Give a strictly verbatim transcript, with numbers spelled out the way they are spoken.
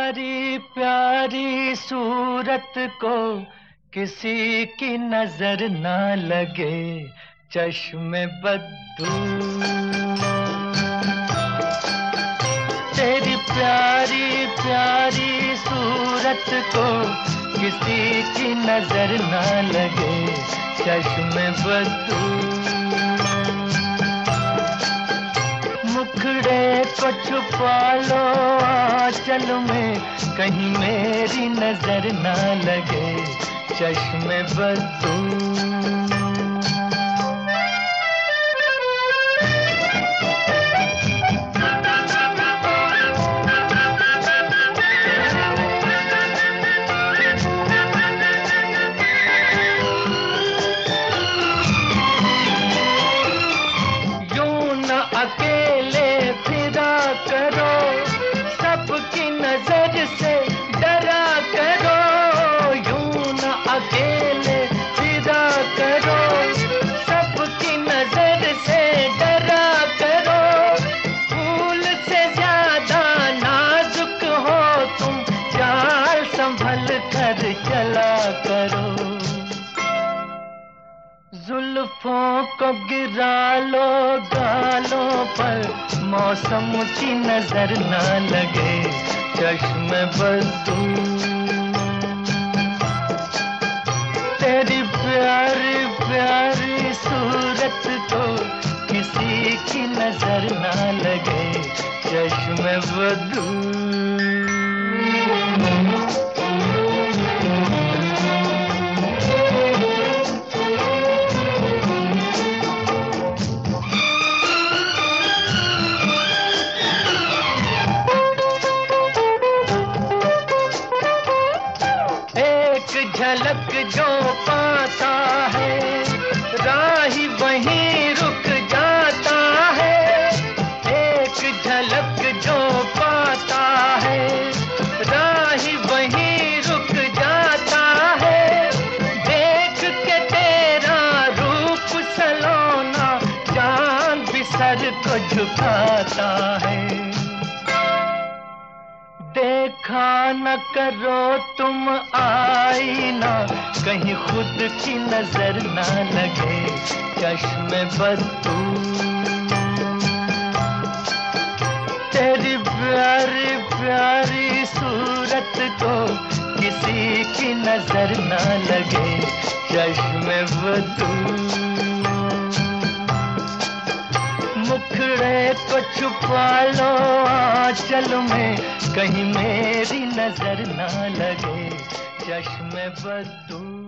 प्यारी प्यारी सूरत को किसी की नजर ना लगे, चश्मे बद्दू। तेरी प्यारी प्यारी सूरत को किसी की नजर ना लगे, चश्मे बद्दू। मुखड़े को छुपा लो आंचल में, कहीं मेरी नजर ना लगे, चश्मे बद्दू। अकेले फिरा करो, सबकी नजर से डरा करो। यूं न अकेले फिरा करो, सबकी नजर से डरा करो। फूल से ज्यादा नाजुक हो तुम, चाल संभल कर चला करो। जुल्फों को गिरा लो गालों पर, मौसम की नजर ना लगे, चश्मे बद्दू। तेरी प्यारी प्यारी सूरत को किसी की नजर ना लगे, चश्मे बद्दू। झलक जो पाता है, राही वहीं रुक जाता है। एक झलक जो पाता है, राही वहीं रुक जाता है। देख के तेरा रूप सलोना, चांद भी सर को झुकाता है। देखा न करो तुम आईना, कहीं खुद की नजर ना लगे, चश्मे बद्दू। तेरी प्यारी प्यारी सूरत को किसी की नजर ना लगे, चश्मे बद्दू। मुखड़े को छुपा लो आंचल में, कहीं मेरी नजर ना लगे, चश्मे बद्दू।